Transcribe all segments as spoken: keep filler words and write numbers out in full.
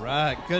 right, good.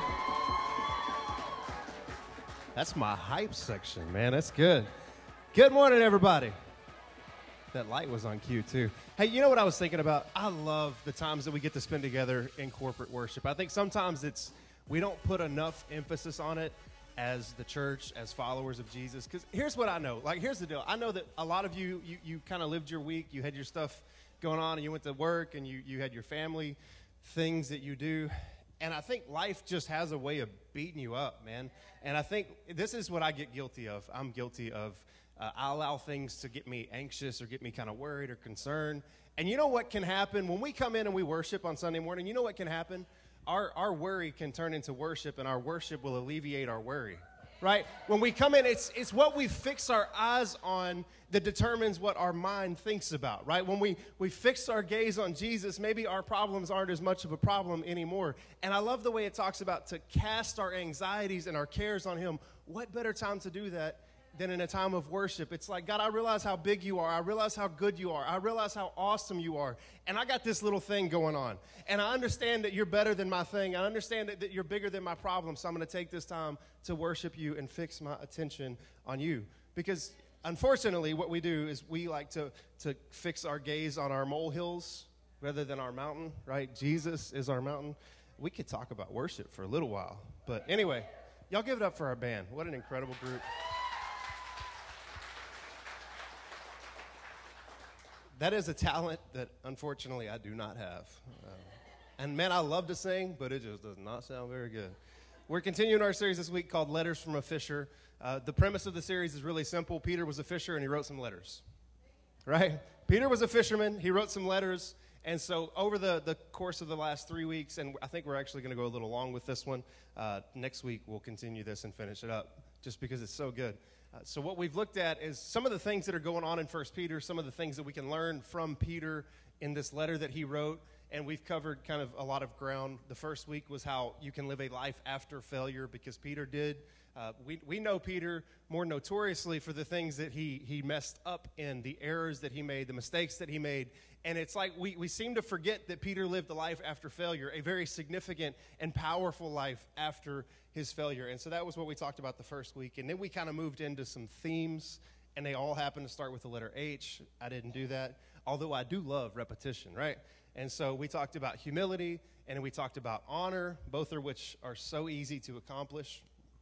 That's my hype section, man. That's good. Good morning, everybody. That light was on cue, too. Hey, you know what I was thinking about? I love the times that we get to spend together in corporate worship. I think sometimes it's we don't put enough emphasis on it as the church, as followers of Jesus. Because here's what I know. Like, here's the deal. I know that a lot of you, you, you kind of lived your week. You had your stuff going on, and you went to work, and you, you had your family things that you do. And I think life just has a way of beating you up, man. And I think this is what I get guilty of. I'm guilty of uh, I allow things to get me anxious or get me kind of worried or concerned. And you know what can happen? When we come in and we worship on Sunday morning, you know what can happen? Our, our worry can turn into worship, and our worship will alleviate our worry, right? When we come in, it's it's what we fix our eyes on that determines what our mind thinks about, right? When we, we fix our gaze on Jesus, maybe our problems aren't as much of a problem anymore. And I love the way it talks about to cast our anxieties and our cares on him. What better time to do that than in a time of worship? It's like, God, I realize how big you are. I realize how good you are. I realize how awesome you are. And I got this little thing going on. And I understand that you're better than my thing. I understand that, that you're bigger than my problem. So I'm going to take this time to worship you and fix my attention on you. Because unfortunately, what we do is we like to, to fix our gaze on our molehills rather than our mountain, right? Jesus is our mountain. We could talk about worship for a little while. But anyway, y'all give it up for our band. What an incredible group. That is a talent that, unfortunately, I do not have. Um, and, man, I love to sing, but it just does not sound very good. We're continuing our series this week called Letters from a Fisher. Uh, the premise of the series is really simple. Peter was a fisher, and he wrote some letters, right? Peter was a fisherman. He wrote some letters. And so over the, the course of the last three weeks, and I think we're actually going to go a little long with this one, uh, next week we'll continue this and finish it up just because it's so good. Uh, so what we've looked at is some of the things that are going on in First Peter, some of the things that we can learn from Peter in this letter that he wrote, and we've covered kind of a lot of ground. The first week was how you can live a life after failure, because Peter did. Uh, we, we know Peter more notoriously for the things that he, he messed up in, the errors that he made, the mistakes that he made. And it's like we, we seem to forget that Peter lived a life after failure, a very significant and powerful life after his failure. And so that was what we talked about the first week. And then we kind of moved into some themes, and they all happen to start with the letter H. I didn't do that, although I do love repetition, right? And so we talked about humility, and then we talked about honor, both of which are so easy to accomplish.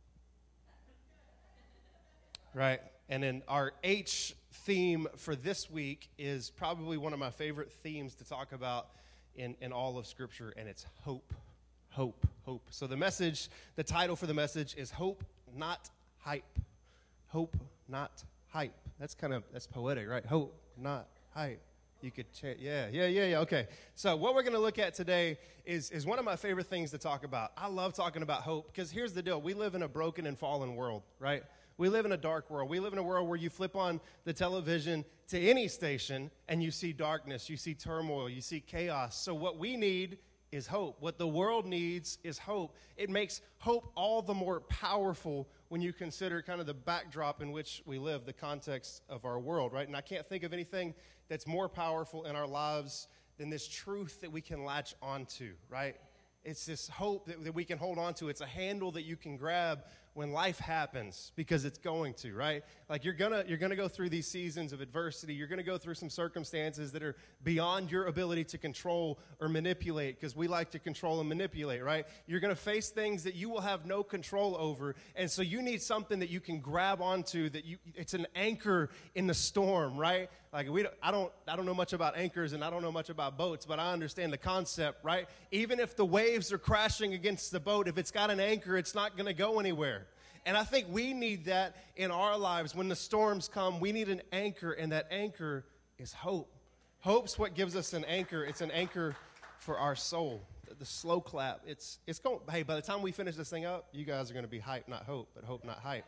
Right, and then our H theme for this week is probably one of my favorite themes to talk about in, in all of Scripture, and it's hope, hope, hope. So the message, the title for the message is Hope, Not Hype. Hope, not hype. That's kind of, that's poetic, right? Hope, not hype. You could chant, yeah, yeah, yeah, yeah, okay. So what we're going to look at today is, is one of my favorite things to talk about. I love talking about hope, because here's the deal. We live in a broken and fallen world, right? We live in a dark world. We live in a world where you flip on the television to any station and you see darkness, you see turmoil, you see chaos. So what we need is hope. What the world needs is hope. It makes hope all the more powerful when you consider kind of the backdrop in which we live, the context of our world, right? And I can't think of anything that's more powerful in our lives than this truth that we can latch onto, right? It's this hope that, that we can hold on to. It's a handle that you can grab when life happens, because it's going to, right? Like you're gonna you're gonna go through these seasons of adversity. You're gonna go through some circumstances that are beyond your ability to control or manipulate, because we like to control and manipulate, right? You're gonna face things that you will have no control over, and so you need something that you can grab onto, that you it's an anchor in the storm, right? Like we don't, I don't I don't know much about anchors, and I don't know much about boats, but I understand the concept, right? Even if the waves are crashing against the boat, if it's got an anchor, it's not gonna go anywhere. And I think we need that in our lives. When the storms come, we need an anchor, and that anchor is hope. Hope's what gives us an anchor. It's an anchor for our soul. The, the slow clap, it's it's going, hey, by the time we finish this thing up, you guys are going to be hype, not hope, but hope, not hype.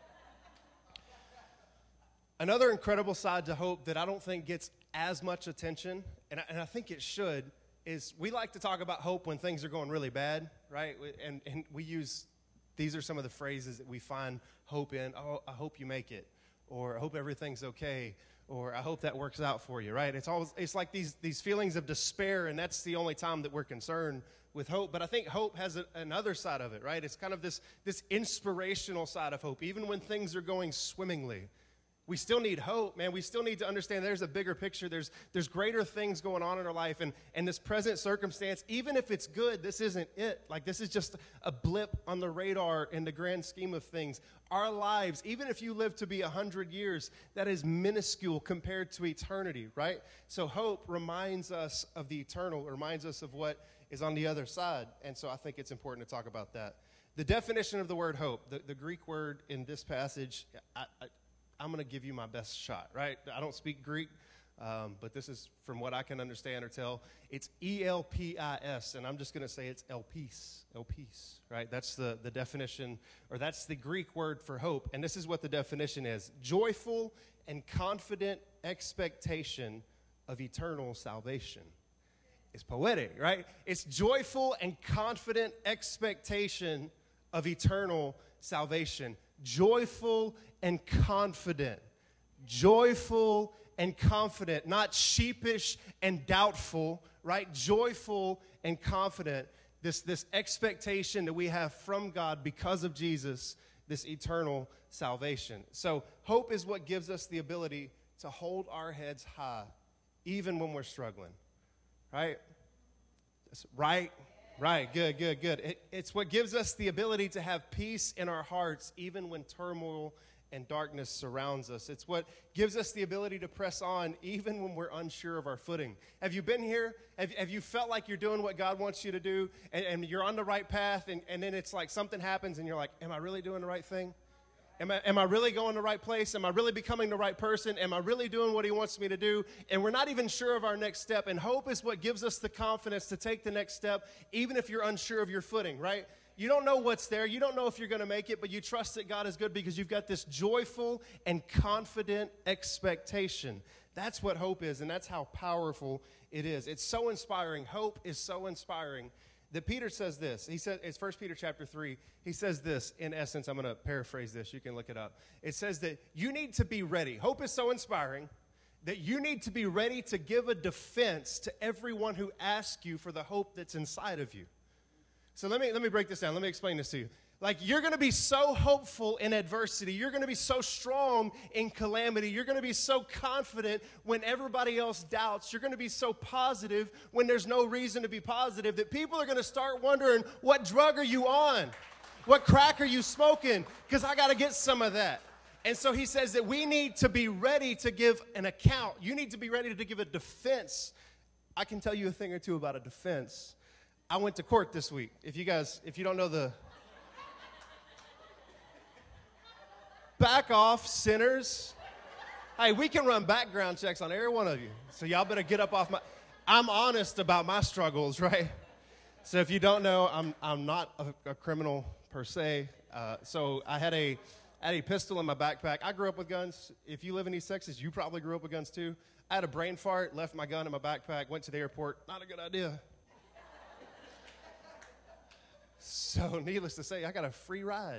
Another incredible side to hope that I don't think gets as much attention, and I, and I think it should, is we like to talk about hope when things are going really bad, right? And, and we use... These are some of the phrases that we find hope in. Oh, I hope you make it. or I hope everything's okay, or I hope that works out for you, right? It's always, it's like these, these feelings of despair, and that's the only time that we're concerned with hope. But I think hope has a, another side of it, right? It's kind of this, this inspirational side of hope, even when things are going swimmingly. We still need hope, man. We still need to understand there's a bigger picture. There's there's greater things going on in our life. And, and this present circumstance, even if it's good, this isn't it. Like, this is just a blip on the radar in the grand scheme of things. Our lives, even if you live to be one hundred years, that is minuscule compared to eternity, right? So hope reminds us of the eternal, reminds us of what is on the other side. And so I think it's important to talk about that. The definition of the word hope, the, the Greek word in this passage, I, I I'm going to give you my best shot, right? I don't speak Greek, um, but this is from what I can understand or tell. It's E L P I S, and I'm just going to say it's elpis, elpis, right? That's the, the definition, or that's the Greek word for hope, and this is what the definition is. Joyful and confident expectation of eternal salvation. It's poetic, right? It's joyful and confident expectation of eternal salvation. Joyful and confident. Joyful and confident. Not sheepish and doubtful, right? Joyful and confident. This, this expectation that we have from God because of Jesus, this eternal salvation. So hope is what gives us the ability to hold our heads high even when we're struggling, right? Right? Right, good, good, good. It, it's what gives us the ability to have peace in our hearts even when turmoil and darkness surrounds us. It's what gives us the ability to press on even when we're unsure of our footing. Have you been here? Have, have you felt like you're doing what God wants you to do, and, and you're on the right path, and, and then it's like something happens and you're like, am I really doing the right thing? Am I, am I really going the right place? Am I really becoming the right person? Am I really doing what he wants me to do? And we're not even sure of our next step. And hope is what gives us the confidence to take the next step, even if you're unsure of your footing, right? You don't know what's there. You don't know if you're going to make it, but you trust that God is good because you've got this joyful and confident expectation. That's what hope is, and that's how powerful it is. It's so inspiring. Hope is so inspiring that Peter says this. He said, it's First Peter chapter three. He says this, in essence, I'm going to paraphrase this. You can look it up. It says that you need to be ready. Hope is so inspiring that you need to be ready to give a defense to everyone who asks you for the hope that's inside of you. So let me, let me break this down. Let me explain this to you. Like, you're going to be so hopeful in adversity. You're going to be so strong in calamity. You're going to be so confident when everybody else doubts. You're going to be so positive when there's no reason to be positive that people are going to start wondering, what drug are you on? What crack are you smoking? Because I got to get some of that. And so he says that we need to be ready to give an account. You need to be ready to give a defense. I can tell you a thing or two about a defense. I went to court this week. If you guys, if you don't know the... Back off, sinners. Hey, we can run background checks on every one of you. So y'all better get up off my... I'm honest about my struggles, right? So if you don't know, I'm I'm not a, a criminal per se. Uh, so I had a I had a pistol in my backpack. I grew up with guns. If you live in East Texas, you probably grew up with guns too. I had a brain fart, left my gun in my backpack, went to the airport. Not a good idea. So needless to say, I got a free ride.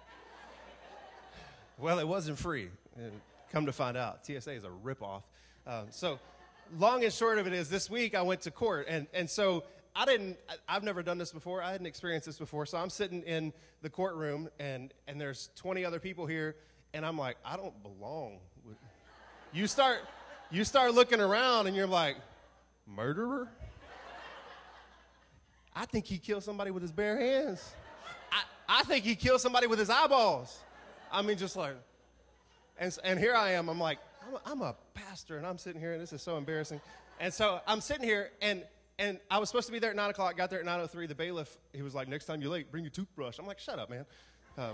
Well, it wasn't free. Come to find out, T S A is a ripoff. Um, so long and short of it is, this week I went to court. And, and so I didn't, I've never done this before. I hadn't experienced this before. So I'm sitting in the courtroom, and, and there's twenty other people here. And I'm like, I don't belong. You start, you start looking around, and you're like, murderer? I think he killed somebody with his bare hands. I, I think he killed somebody with his eyeballs. I mean, just like, and, and here I am. I'm like, I'm a, I'm a pastor, and I'm sitting here, and this is so embarrassing. And so I'm sitting here, and and I was supposed to be there at nine o'clock, got there at nine oh three. The bailiff, he was like, next time you're late, bring your toothbrush. I'm like, shut up, man. Um,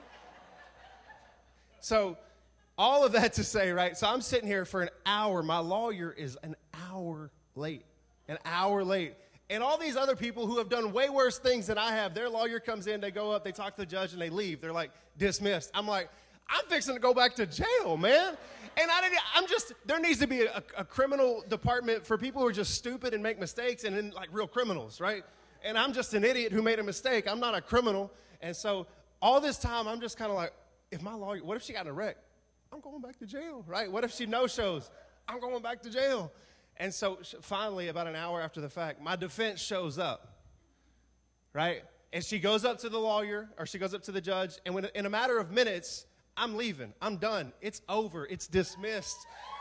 so all of that to say, right, so I'm sitting here for an hour. My lawyer is an hour late, an hour late. And all these other people who have done way worse things than I have, their lawyer comes in, they go up, they talk to the judge, and they leave. They're like, dismissed. I'm like, I'm fixing to go back to jail, man. And I didn't, I'm just, there needs to be a, a criminal department for people who are just stupid and make mistakes, and then like real criminals, right? And I'm just an idiot who made a mistake. I'm not a criminal. And so all this time, I'm just kind of like, if my lawyer, what if she got in a wreck? I'm going back to jail, right? What if she no-shows? I'm going back to jail. And so finally, about an hour after the fact, my defense shows up, right? And she goes up to the lawyer, or she goes up to the judge, and when, in a matter of minutes, I'm leaving. I'm done. It's over. It's dismissed.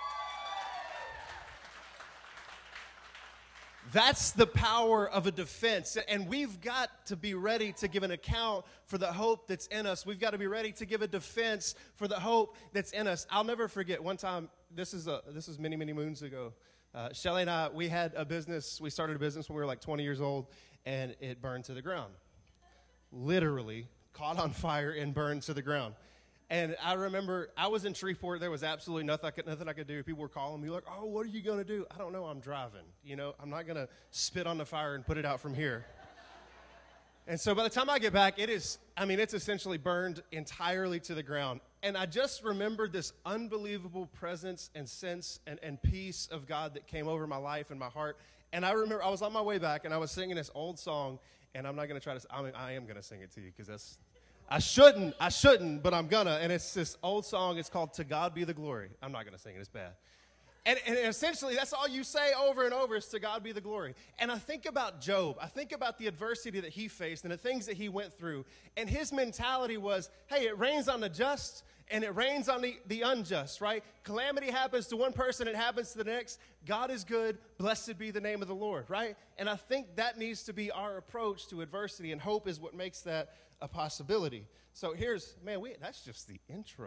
That's the power of a defense. And we've got to be ready to give an account for the hope that's in us. We've got to be ready to give a defense for the hope that's in us. I'll never forget one time, this is a, this was many, many moons ago. Uh, Shelly and I, we had a business. We started a business when we were like twenty years old, and it burned to the ground. Literally caught on fire and burned to the ground. And I remember I was in Shreveport. There was absolutely nothing I could, nothing I could do. People were calling me like, oh, what are you going to do? I don't know. I'm driving. You know, I'm not going to spit on the fire and put it out from here. And so by the time I get back, it is, I mean, it's essentially burned entirely to the ground. And I just remembered this unbelievable presence and sense and, and peace of God that came over my life and my heart. And I remember I was on my way back, and I was singing this old song, and I'm not going to try to, I mean, I am going to sing it to you because that's, I shouldn't, I shouldn't, but I'm gonna. And it's this old song. It's called To God Be the Glory. I'm not gonna sing it. It's bad. And, and essentially, that's all you say over and over is to God be the glory. And I think about Job. I think about the adversity that he faced and the things that he went through. And his mentality was, hey, it rains on the just and it rains on the, the unjust, right? Calamity happens to one person, it happens to the next. God is good. Blessed be the name of the Lord, right? And I think that needs to be our approach to adversity, and hope is what makes that a possibility. So here's, man, we, that's just the intro.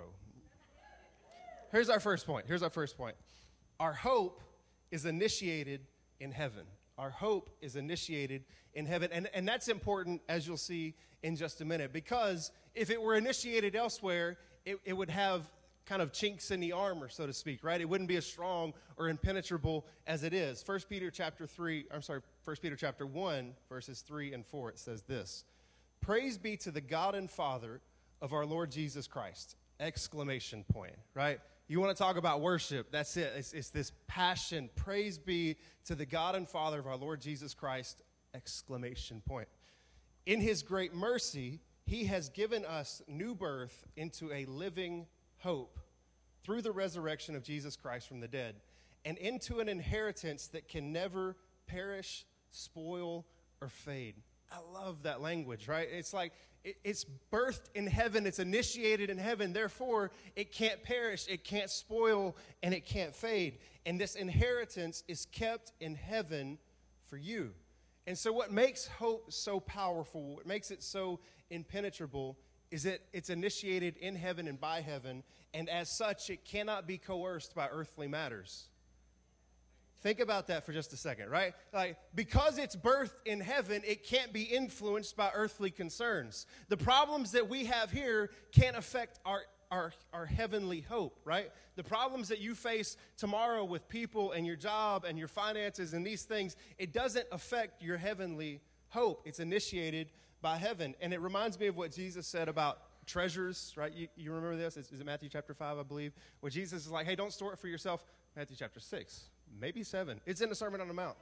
Here's our first point. Here's our first point. Our hope is initiated in heaven. Our hope is initiated in heaven. And, and that's important, as you'll see in just a minute, because if it were initiated elsewhere, it, it would have kind of chinks in the armor, so to speak, right? It wouldn't be as strong or impenetrable as it is. First Peter chapter three, I'm sorry, First Peter chapter one, verses three and four, it says this: Praise be to the God and Father of our Lord Jesus Christ. Exclamation point, right? You want to talk about worship, that's it. It's, it's this passion. Praise be to the God and Father of our Lord Jesus Christ. Exclamation point. In his great mercy, he has given us new birth into a living hope through the resurrection of Jesus Christ from the dead, and into an inheritance that can never perish, spoil, or fade. I love that language, right? It's like it, it's birthed in heaven. It's initiated in heaven. Therefore, it can't perish, it can't spoil, and it can't fade. And this inheritance is kept in heaven for you. And so what makes hope so powerful, what makes it so impenetrable, is that it's initiated in heaven and by heaven, and as such, it cannot be coerced by earthly matters. Think about that for just a second, right? Like, because it's birthed in heaven, it can't be influenced by earthly concerns. The problems that we have here can't affect our, our, our heavenly hope, right? The problems that you face tomorrow with people and your job and your finances and these things, it doesn't affect your heavenly hope. It's initiated by heaven. And it reminds me of what Jesus said about treasures, right? You, you remember this? Is, is it Matthew chapter five, I believe? Where Jesus is like, hey, don't store it for yourself. Matthew chapter six. Maybe seven. It's in the Sermon on the Mount.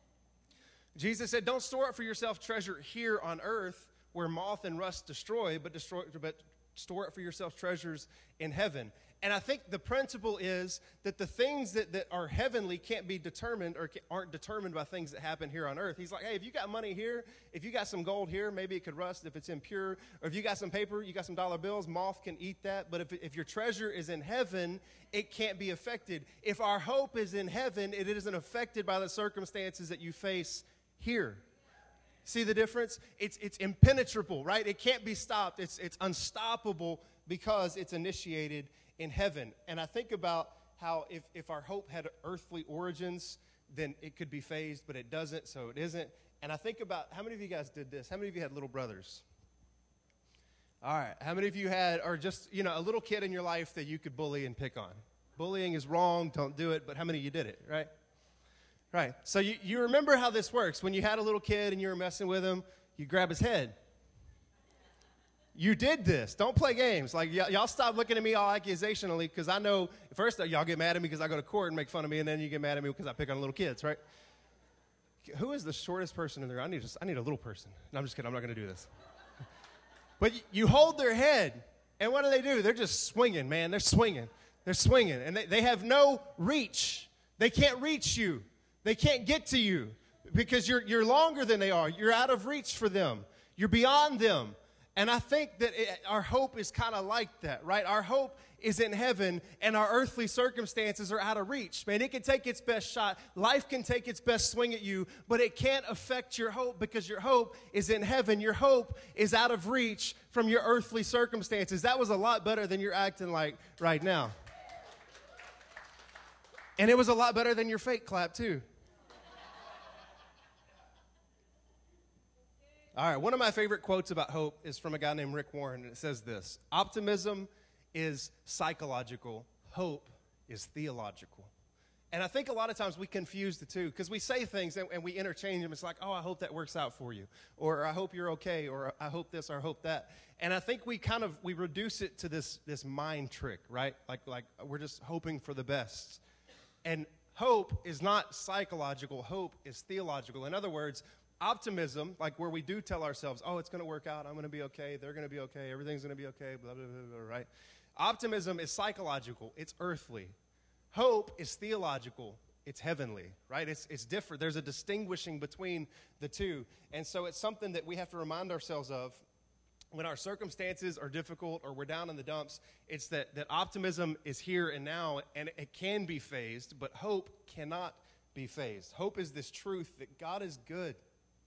Jesus said, don't store up for yourself treasure here on earth where moth and rust destroy, but, destroy, but store it for yourself treasures in heaven. And I think the principle is that the things that, that are heavenly can't be determined or aren't determined by things that happen here on earth. He's like, hey, if you got money here, if you got some gold here, maybe it could rust if it's impure. Or if you got some paper, you got some dollar bills, moth can eat that. But if, if your treasure is in heaven, it can't be affected. If our hope is in heaven, it isn't affected by the circumstances that you face here. See the difference? It's, it's impenetrable, right? It can't be stopped. It's, it's unstoppable because it's initiated in heaven. And I think about how if, if our hope had earthly origins, then it could be phased, but it doesn't, so it isn't. And I think about, how many of you guys did this? How many of you had little brothers? All right. How many of you had, or just, you know, a little kid in your life that you could bully and pick on? Bullying is wrong, don't do it, but how many of you did it, right? Right. So you, you remember how this works. When you had a little kid and you were messing with him, you grab his head. You did this. Don't play games. Like, y- y'all stop looking at me all accusationally, because I know, first y'all get mad at me because I go to court and make fun of me, and then you get mad at me because I pick on little kids, right? Who is the shortest person in there? I need, just, I need a little person. No, I'm just kidding. I'm not going to do this. But y- you hold their head, and what do they do? They're just swinging, man. They're swinging. They're swinging, and they, they have no reach. They can't reach you. They can't get to you because you're, you're longer than they are. You're out of reach for them. You're beyond them. And I think that it, our hope is kind of like that, right? Our hope is in heaven, and our earthly circumstances are out of reach. Man, it can take its best shot. Life can take its best swing at you, but it can't affect your hope because your hope is in heaven. Your hope is out of reach from your earthly circumstances. That was a lot better than you're acting like right now. And it was a lot better than your fake clap, too. All right, one of my favorite quotes about hope is from a guy named Rick Warren, and it says this: optimism is psychological, hope is theological. And I think a lot of times we confuse the two because we say things and, and we interchange them. It's like, oh, I hope that works out for you, or I hope you're okay, or I hope this, or I hope that. And I think we kind of, we reduce it to this, this mind trick, right? Like, like we're just hoping for the best. And hope is not psychological, hope is theological. In other words, optimism, like where we do tell ourselves, oh, it's going to work out, I'm going to be okay, they're going to be okay, everything's going to be okay, blah, blah, blah, blah, right? Optimism is psychological, it's earthly. Hope is theological, it's heavenly, right? It's, it's different. There's a distinguishing between the two. And so it's something that we have to remind ourselves of when our circumstances are difficult or we're down in the dumps. It's that, that optimism is here and now, and it can be phased, but hope cannot be phased. Hope is this truth that God is good.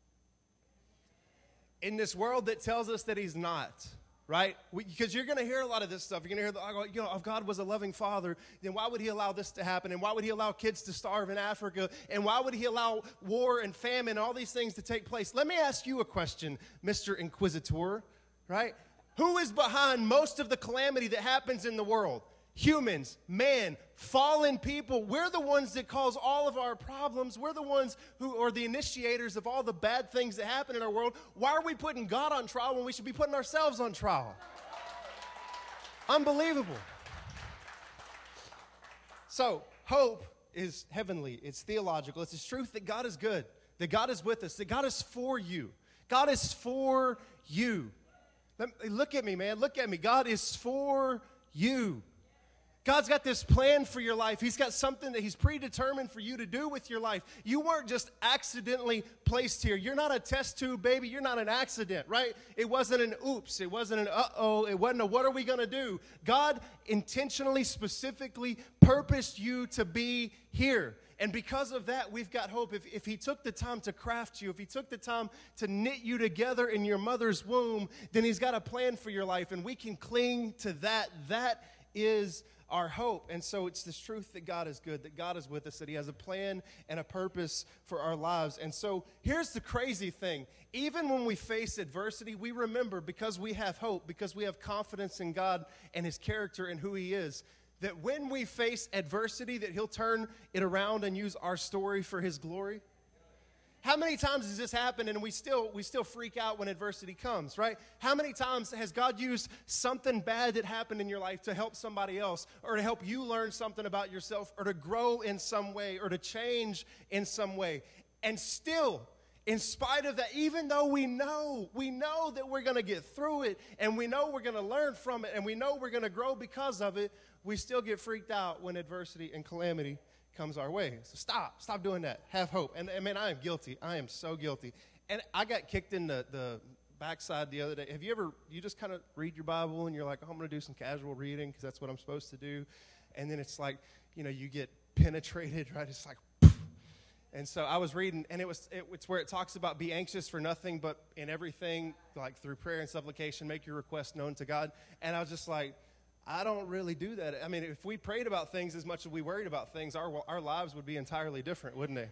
In this world that tells us that he's not, right? Because you're going to hear a lot of this stuff. You're going to hear, you know, if God was a loving father, then why would he allow this to happen? And why would he allow kids to starve in Africa? And why would he allow war and famine and all these things to take place? Let me ask you a question, Mister Inquisitor, right? Who is behind most of the calamity that happens in the world? Humans, man, fallen people. We're the ones that cause all of our problems. We're the ones who are the initiators of all the bad things that happen in our world. Why are we putting God on trial when we should be putting ourselves on trial? Unbelievable. So, hope is heavenly. It's theological. It's this truth that God is good, that God is with us, that God is for you. God is for you. Let, look at me, man. Look at me. God is for you. God's got this plan for your life. He's got something that he's predetermined for you to do with your life. You weren't just accidentally placed here. You're not a test tube baby. You're not an accident, right? It wasn't an oops. It wasn't an uh-oh. It wasn't a what are we going to do? God intentionally, specifically purposed you to be here. And because of that, we've got hope. If, if he took the time to craft you, if he took the time to knit you together in your mother's womb, then he's got a plan for your life. And we can cling to that. That is our hope. And so it's this truth that God is good, that God is with us, that he has a plan and a purpose for our lives. And so here's the crazy thing. Even when we face adversity, we remember, because we have hope, because we have confidence in God and his character and who he is, that when we face adversity, that he'll turn it around and use our story for his glory. How many times has this happened and we still we still freak out when adversity comes, right? How many times has God used something bad that happened in your life to help somebody else, or to help you learn something about yourself, or to grow in some way, or to change in some way? And still, in spite of that, even though we know, we know that we're going to get through it, and we know we're going to learn from it, and we know we're going to grow because of it, we still get freaked out when adversity and calamity comes our way. So stop. Stop doing that. Have hope. And, and man, I am guilty. I am so guilty. And I got kicked in the, the backside the other day. Have you ever, you just kind of read your Bible and you're like, oh, I'm going to do some casual reading because that's what I'm supposed to do. And then it's like, you know, you get penetrated, right? It's like, poof. And so I was reading, and it was it, it's where it talks about be anxious for nothing, but in everything, like through prayer and supplication, make your request known to God. And I was just like, I don't really do that. I mean, if we prayed about things as much as we worried about things, our our lives would be entirely different, wouldn't they?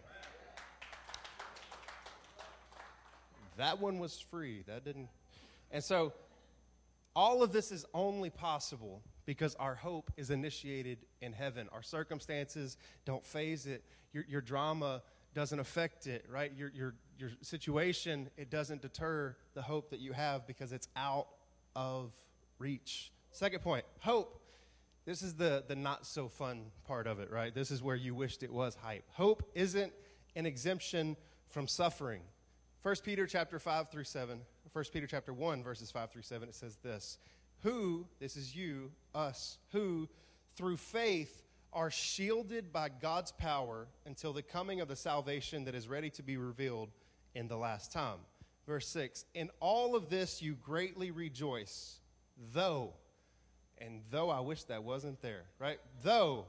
That one was free. That didn't. And so all of this is only possible because our hope is initiated in heaven. Our circumstances don't phase it. Your your drama doesn't affect it, right? Your your your situation, it doesn't deter the hope that you have because it's out of reach. Second point, hope. This is the, the not so fun part of it, right? This is where you wished it was hype. Hope isn't an exemption from suffering. First Peter chapter five through seven, First Peter chapter one, verses five through seven, it says this: Who, this is you, us, who, through faith, are shielded by God's power until the coming of the salvation that is ready to be revealed in the last time. Verse six, in all of this you greatly rejoice, though, and though I wish that wasn't there, right? Though,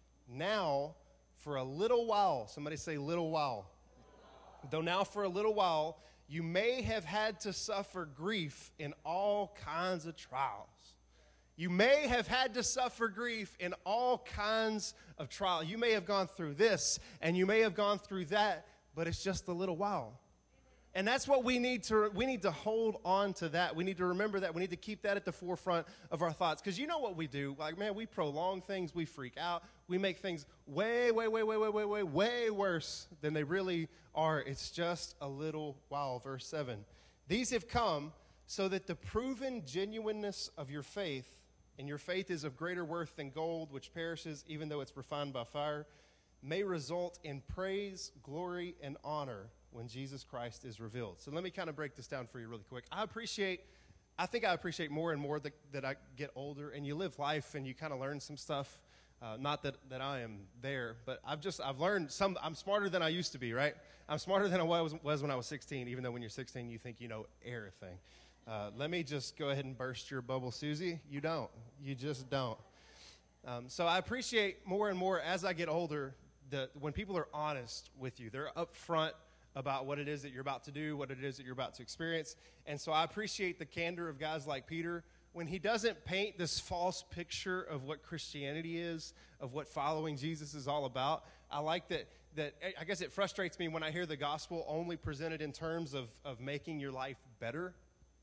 now, for a little while, somebody say little while. Though now for a little while, you may have had to suffer grief in all kinds of trials. You may have had to suffer grief in all kinds of trials. You may have gone through this, and you may have gone through that, but it's just a little while. And that's what we need to, we need to hold on to that. We need to remember that. We need to keep that at the forefront of our thoughts. Because you know what we do? Like, man, we prolong things. We freak out. We make things way, way, way, way, way, way, way, way worse than they really are. It's just a little while. Verse seven. These have come so that the proven genuineness of your faith, and your faith is of greater worth than gold, which perishes even though it's refined by fire, may result in praise, glory, and honor when Jesus Christ is revealed. So let me kind of break this down for you really quick. I appreciate, I think I appreciate more and more that, that I get older and you live life and you kind of learn some stuff. Uh, not that, that I am there, but I've just, I've learned some, I'm smarter than I used to be, right? I'm smarter than I was, was when I was sixteen, even though when you're sixteen, you think you know everything. Uh, let me just go ahead and burst your bubble, Susie. You don't. You just don't. Um, so I appreciate more and more as I get older that when people are honest with you, they're upfront about what it is that you're about to do, what it is that you're about to experience. And so I appreciate the candor of guys like Peter when he doesn't paint this false picture of what Christianity is, of what following Jesus is all about. I like that, that I guess it frustrates me when I hear the gospel only presented in terms of, of making your life better,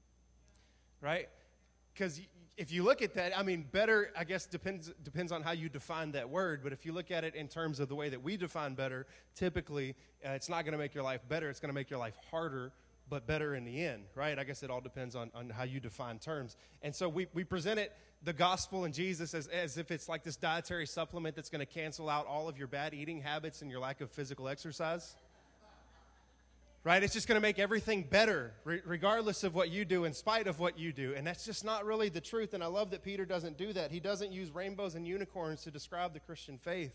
right? Because if you look at that, I mean, better, I guess, depends depends on how you define that word. But if you look at it in terms of the way that we define better, typically, uh, it's not going to make your life better. It's going to make your life harder, but better in the end, right? I guess it all depends on, on how you define terms. And so we, we present it, the gospel and Jesus, as, as if it's like this dietary supplement that's going to cancel out all of your bad eating habits and your lack of physical exercise. Right? It's just going to make everything better, re- regardless of what you do, in spite of what you do. And that's just not really the truth. And I love that Peter doesn't do that. He doesn't use rainbows and unicorns to describe the Christian faith.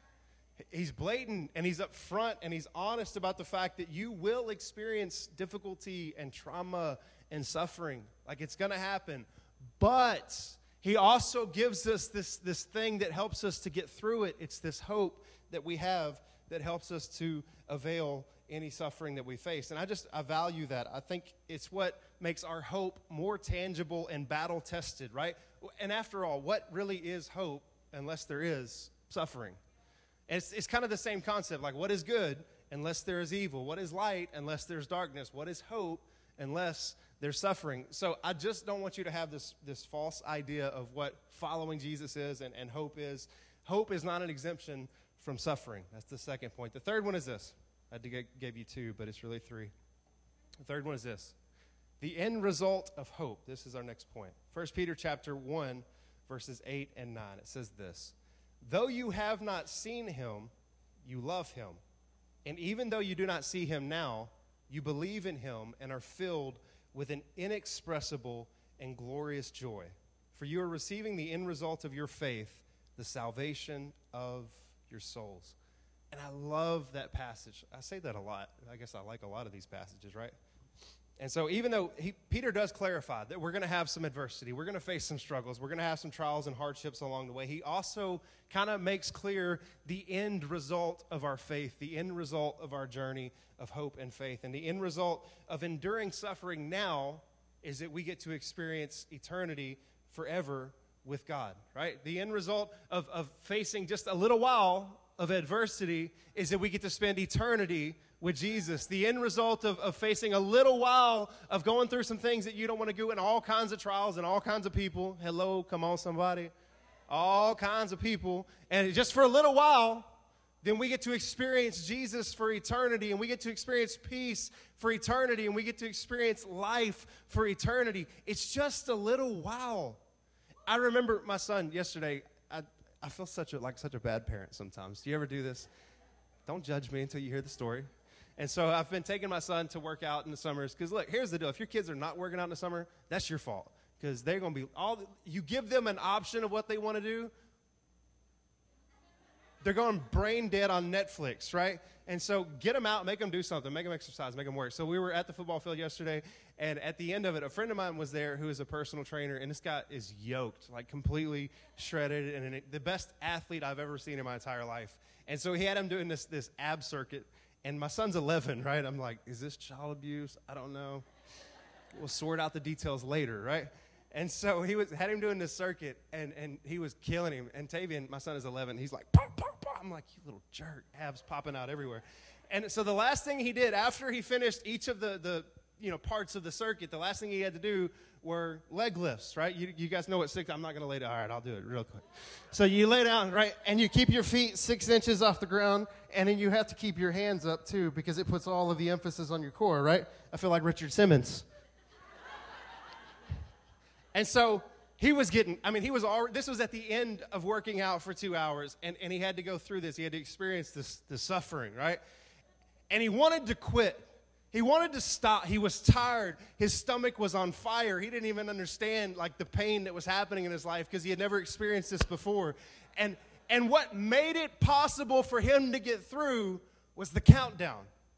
He's blatant, and he's upfront, and he's honest about the fact that you will experience difficulty and trauma and suffering. Like, it's going to happen. But he also gives us this, this thing that helps us to get through it. It's this hope that we have that helps us to avail any suffering that we face. And I just, I value that. I think it's what makes our hope more tangible and battle tested, right? And after all, what really is hope unless there is suffering? And it's, it's kind of the same concept. Like, what is good unless there is evil? What is light unless there's darkness? What is hope unless there's suffering? So I just don't want you to have this, this false idea of what following Jesus is and, and hope is. Hope is not an exemption from suffering. That's the second point. The third one is this. I gave you two, but it's really three. The third one is this. The end result of hope. This is our next point. First Peter chapter one, verses eight and nine. It says this. Though you have not seen him, you love him. And even though you do not see him now, you believe in him and are filled with an inexpressible and glorious joy. For you are receiving the end result of your faith, the salvation of your souls. And I love that passage. I say that a lot. I guess I like a lot of these passages, right? And so even though he, Peter does clarify that we're going to have some adversity, we're going to face some struggles, we're going to have some trials and hardships along the way, he also kind of makes clear the end result of our faith, the end result of our journey of hope and faith. And the end result of enduring suffering now is that we get to experience eternity forever with God, right? The end result of, of facing just a little while of adversity is that we get to spend eternity with Jesus. The end result of, of facing a little while of going through some things that you don't want to do in all kinds of trials and all kinds of people. Hello, come on, somebody. All kinds of people. And just for a little while, then we get to experience Jesus for eternity, and we get to experience peace for eternity, and we get to experience life for eternity. It's just a little while. I remember my son yesterday. I, I feel such a, like such a bad parent sometimes. Do you ever do this? Don't judge me until you hear the story. And so I've been taking my son to work out in the summers. Because, look, here's the deal. If your kids are not working out in the summer, that's your fault. Because they're going to be all – you give them an option of what they want to do, they're going brain dead on Netflix, right? And so get them out, make them do something, make them exercise, make them work. So we were at the football field yesterday, and at the end of it, a friend of mine was there who is a personal trainer, and this guy is yoked, like completely shredded, and an, the best athlete I've ever seen in my entire life. And so he had him doing this this ab circuit, and my son's eleven, right? I'm like, is this child abuse? I don't know. We'll sort out the details later, right? And so he was had him doing this circuit, and, and he was killing him. And Tavian, my son is eleven, he's like, pop, pop, pop. I'm like, you little jerk, abs popping out everywhere. And so the last thing he did after he finished each of the, the you know parts of the circuit, the last thing he had to do were leg lifts, right? You, you guys know what six, I'm not going to lay down. All right, I'll do it real quick. So you lay down, right, and you keep your feet six inches off the ground, and then you have to keep your hands up, too, because it puts all of the emphasis on your core, right? I feel like Richard Simmons. And so he was getting, I mean, he was already, this was at the end of working out for two hours, and, and he had to go through this. He had to experience this, this suffering, right? And he wanted to quit. He wanted to stop. He was tired. His stomach was on fire. He didn't even understand, like, the pain that was happening in his life because he had never experienced this before. And, and what made it possible for him to get through was the countdown.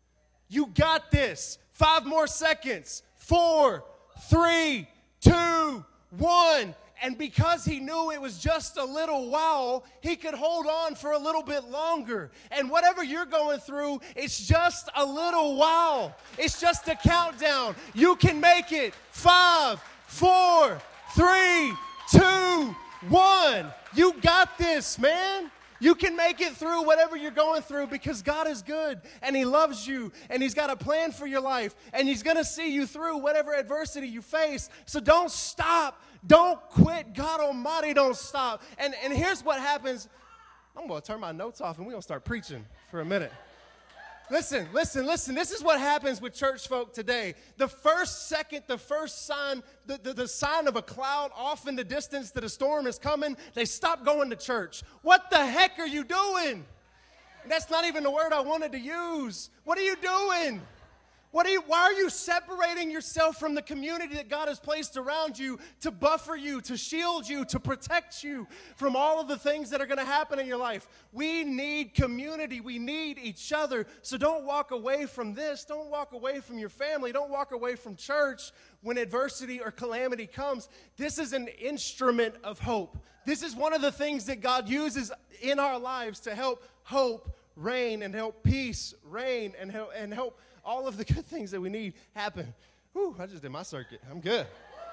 You got this. Five more seconds. Four, three, two, one. And because he knew it was just a little while, he could hold on for a little bit longer. And whatever you're going through, it's just a little while. It's just a countdown. You can make it. Five, four, three, two, one. You got this, man. You can make it through whatever you're going through because God is good and He loves you and He's got a plan for your life and He's going to see you through whatever adversity you face. So don't stop. Don't quit. God Almighty, don't stop. And, and here's what happens. I'm going to turn my notes off and we're going to start preaching for a minute. Listen, listen, listen. This is what happens with church folk today. The first second, the first sign, the, the, the sign of a cloud off in the distance that a storm is coming, they stop going to church. What the heck are you doing? And that's not even the word I wanted to use. What are you doing? What are you, why are you separating yourself from the community that God has placed around you to buffer you, to shield you, to protect you from all of the things that are going to happen in your life? We need community. We need each other. So don't walk away from this. Don't walk away from your family. Don't walk away from church when adversity or calamity comes. This is an instrument of hope. This is one of the things that God uses in our lives to help hope reign and help peace reign and help, and help all of the good things that we need happen. Whew, I just did my circuit. I'm good.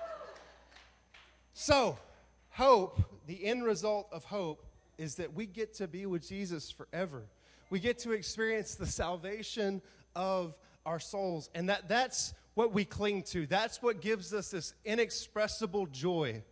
So, hope, the end result of hope is that we get to be with Jesus forever. We get to experience the salvation of our souls. And that, that's what we cling to. That's what gives us this inexpressible joy.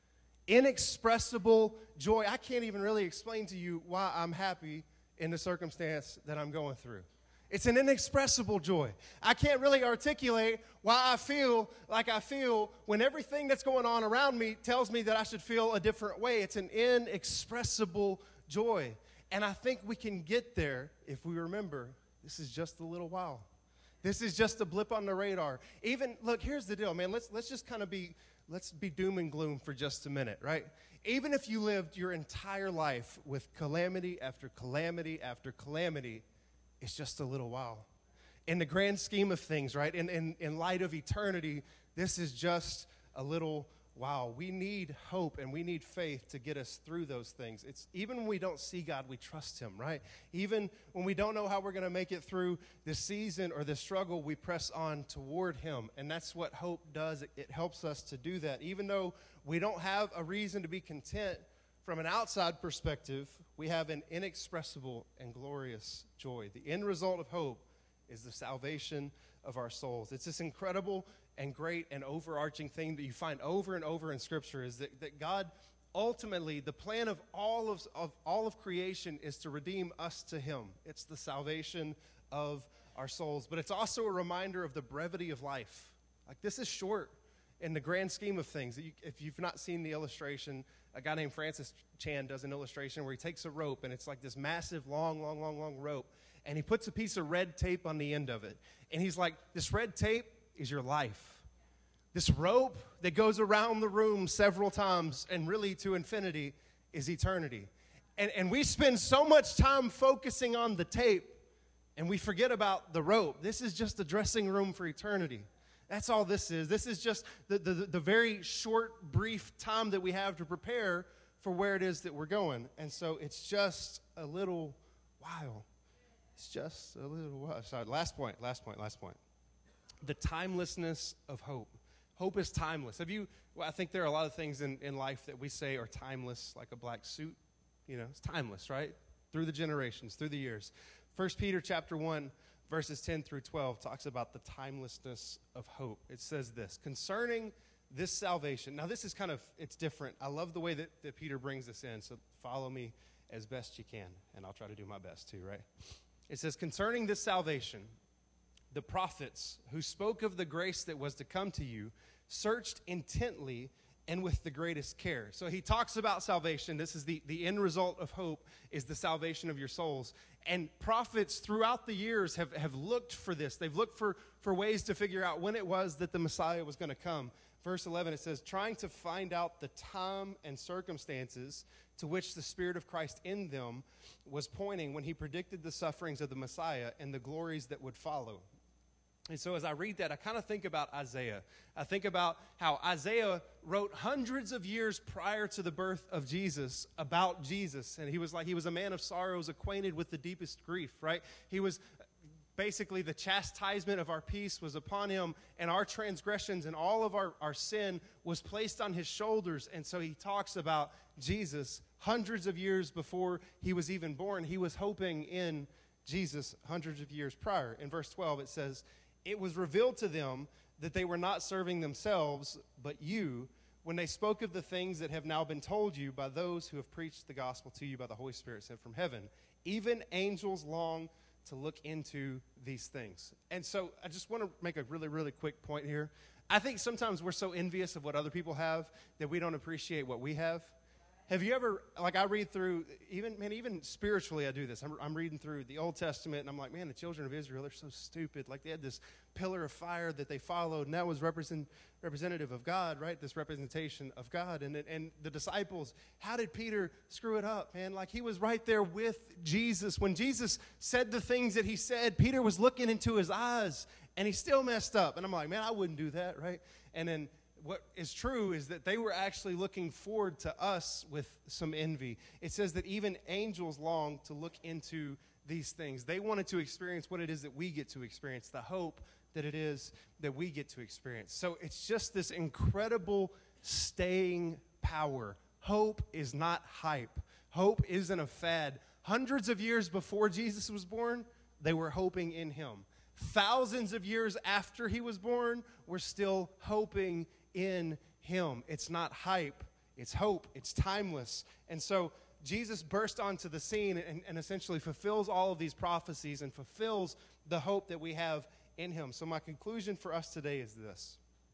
Inexpressible joy. I can't even really explain to you why I'm happy in the circumstance that I'm going through. It's an inexpressible joy. I can't really articulate why I feel like I feel when everything that's going on around me tells me that I should feel a different way. It's an inexpressible joy. And I think we can get there if we remember this is just a little while. This is just a blip on the radar. Even, look, here's the deal, man. Let's, let's just kind of be, let's be doom and gloom for just a minute, right? Even if you lived your entire life with calamity after calamity after calamity, it's just a little while. In the grand scheme of things, right, in, in, in light of eternity, this is just a little while. We need hope and we need faith to get us through those things. It's even when we don't see God, we trust Him, right? Even when we don't know how we're going to make it through this season or this struggle, we press on toward Him. And that's what hope does. It, it helps us to do that. Even though we don't have a reason to be content, from an outside perspective, we have an inexpressible and glorious joy. The end result of hope is the salvation of our souls. It's this incredible and great and overarching thing that you find over and over in Scripture is that, that God ultimately, the plan of all of, of all of creation is to redeem us to Him. It's the salvation of our souls. But it's also a reminder of the brevity of life. Like, this is short in the grand scheme of things. If you've not seen the illustration, a guy named Francis Chan does an illustration where he takes a rope, and it's like this massive, long, long, long, long rope, and he puts a piece of red tape on the end of it. And he's like, this red tape is your life. This rope that goes around the room several times and really to infinity is eternity. And, and we spend so much time focusing on the tape, and we forget about the rope. This is just a dressing room for eternity. That's all this is. This is just the, the, the very short, brief time that we have to prepare for where it is that we're going. And so it's just a little while. It's just a little while. Sorry, last point, last point, last point. The timelessness of hope. Hope is timeless. Have you, well, I think there are a lot of things in, in life that we say are timeless, like a black suit. You know, it's timeless, right? Through the generations, through the years. First Peter chapter one, verses ten through twelve talks about the timelessness of hope. It says this, concerning this salvation. Now, this is kind of, it's different. I love the way that, that Peter brings this in, so follow me as best you can, and I'll try to do my best too, right? It says, concerning this salvation, the prophets who spoke of the grace that was to come to you searched intently and with the greatest care. So he talks about salvation. This is the, the end result of hope, is the salvation of your souls. And prophets throughout the years have, have looked for this. They've looked for, for ways to figure out when it was that the Messiah was going to come. Verse eleven, it says, trying to find out the time and circumstances to which the Spirit of Christ in them was pointing when he predicted the sufferings of the Messiah and the glories that would follow. And so as I read that, I kind of think about Isaiah. I think about how Isaiah wrote hundreds of years prior to the birth of Jesus about Jesus. And he was like, he was a man of sorrows, acquainted with the deepest grief, right? He was basically, the chastisement of our peace was upon him, and our transgressions and all of our, our sin was placed on his shoulders. And so he talks about Jesus hundreds of years before he was even born. He was hoping in Jesus hundreds of years prior. In verse twelve, it says, it was revealed to them that they were not serving themselves, but you, when they spoke of the things that have now been told you by those who have preached the gospel to you by the Holy Spirit sent from heaven. Even angels long to look into these things. And so I just want to make a really, really quick point here. I think sometimes we're so envious of what other people have that we don't appreciate what we have. Have you ever, like I read through, even, man, even spiritually I do this. I'm, I'm reading through the Old Testament, and I'm like, man, the children of Israel, they're so stupid. Like they had this pillar of fire that they followed, and that was represent, representative of God, right? This representation of God. And, and the disciples, how did Peter screw it up, man? Like he was right there with Jesus. When Jesus said the things that he said, Peter was looking into his eyes, and he still messed up. And I'm like, man, I wouldn't do that, right? And then what is true is that they were actually looking forward to us with some envy. It says that even angels long to look into these things. They wanted to experience what it is that we get to experience, the hope that it is that we get to experience. So it's just this incredible staying power. Hope is not hype. Hope isn't a fad. Hundreds of years before Jesus was born, they were hoping in him. Thousands of years after he was born, we're still hoping in him. It's not hype, it's hope, it's timeless. And so Jesus burst onto the scene and, and essentially fulfills all of these prophecies and fulfills the hope that we have in him. So my conclusion for us today is this: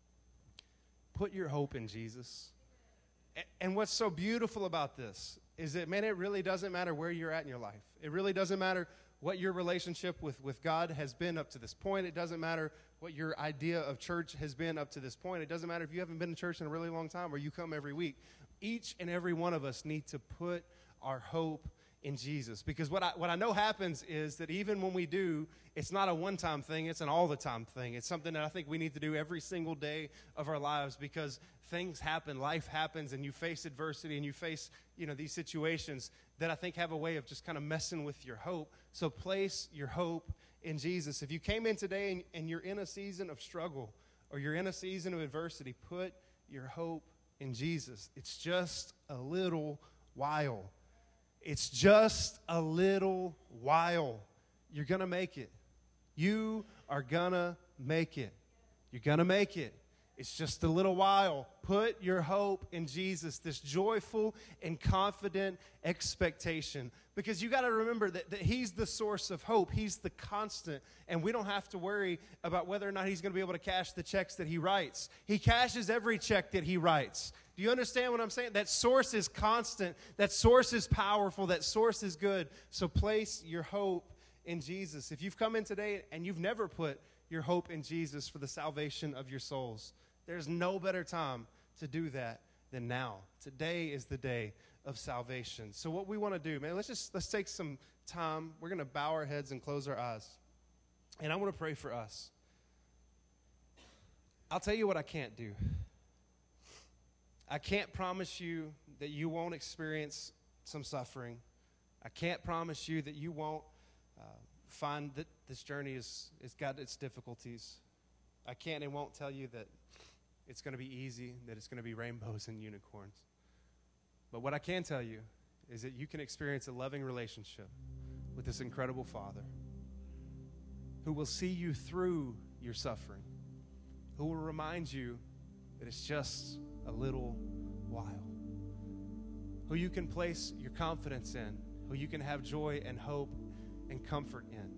put your hope in Jesus. And, and what's so beautiful about this is that, man, it really doesn't matter where you're at in your life. It really doesn't matter what your relationship with, with God has been up to this point. It doesn't matter what your idea of church has been up to this point. It doesn't matter if you haven't been to church in a really long time or you come every week. Each and every one of us need to put our hope in Jesus. Because what I, what I know happens is that even when we do, it's not a one-time thing, it's an all-the-time thing. It's something that I think we need to do every single day of our lives, because things happen, life happens, and you face adversity and you face, you know, these situations that I think have a way of just kind of messing with your hope. So place your hope in Jesus. If you came in today and, and you're in a season of struggle or you're in a season of adversity, put your hope in Jesus. It's just a little while. It's just a little while. You're going to make it. You are going to make it. You're going to make it. It's just a little while. Put your hope in Jesus, this joyful and confident expectation. Because you got to remember that, that he's the source of hope. He's the constant. And we don't have to worry about whether or not he's going to be able to cash the checks that he writes. He cashes every check that he writes. Do you understand what I'm saying? That source is constant. That source is powerful. That source is good. So place your hope in Jesus. If you've come in today and you've never put your hope in Jesus for the salvation of your souls, there's no better time to do that than now. Today is the day of salvation. So what we want to do, man, let's just let's take some time. We're going to bow our heads and close our eyes. And I want to pray for us. I'll tell you what I can't do. I can't promise you that you won't experience some suffering. I can't promise you that you won't uh, find that this journey is, is got its difficulties. I can't and won't tell you that it's going to be easy, that it's going to be rainbows and unicorns. But what I can tell you is that you can experience a loving relationship with this incredible Father who will see you through your suffering, who will remind you that it's just a little while, who you can place your confidence in, who you can have joy and hope and comfort in.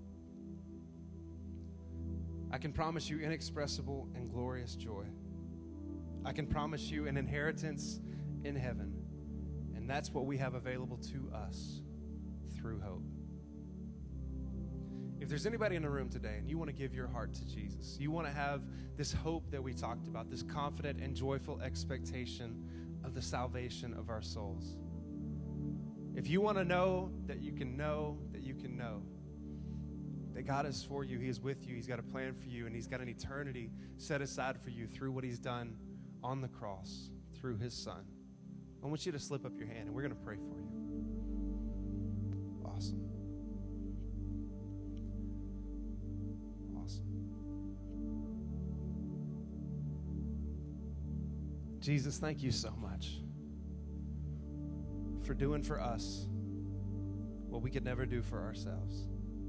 I can promise you inexpressible and glorious joy. I can promise you an inheritance in heaven, and that's what we have available to us through hope. If there's anybody in the room today and you want to give your heart to Jesus, you want to have this hope that we talked about, this confident and joyful expectation of the salvation of our souls. If you want to know that you can know that you can know that God is for you, He is with you, He's got a plan for you, and He's got an eternity set aside for you through what He's done on the cross, through His Son, I want you to slip up your hand, and we're going to pray for you. Awesome. Jesus, thank you so much for doing for us what we could never do for ourselves.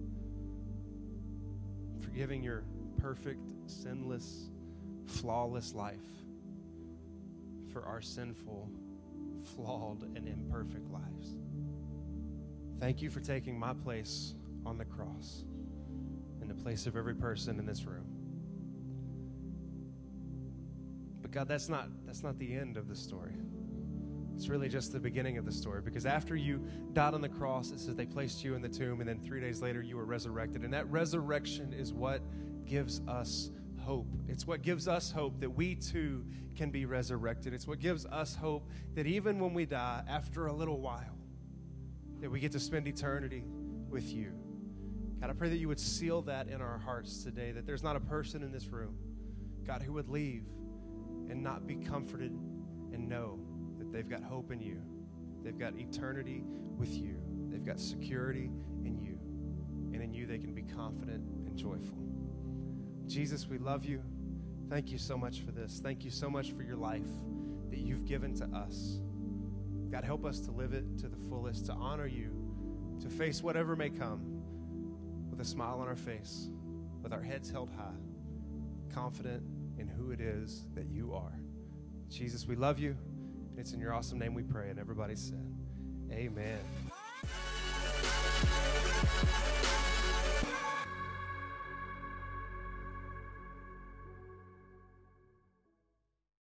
For giving your perfect, sinless, flawless life for our sinful, flawed, and imperfect lives. Thank you for taking my place on the cross in the place of every person in this room. But God, that's not that's not the end of the story. It's really just the beginning of the story, because after you died on the cross, it says they placed you in the tomb, and then three days later you were resurrected. And that resurrection is what gives us hope. It's what gives us hope that we too can be resurrected. It's what gives us hope that even when we die, after a little while, that we get to spend eternity with you. God, I pray that you would seal that in our hearts today, that there's not a person in this room, God, who would leave and not be comforted and know that they've got hope in you. They've got eternity with you. They've got security in you. And in you they can be confident and joyful. Jesus, we love you. Thank you so much for this. Thank you so much for your life that you've given to us. God, help us to live it to the fullest, to honor you, to face whatever may come with a smile on our face, with our heads held high, confident in who it is that you are. Jesus, we love you. It's in your awesome name we pray. And everybody said, amen.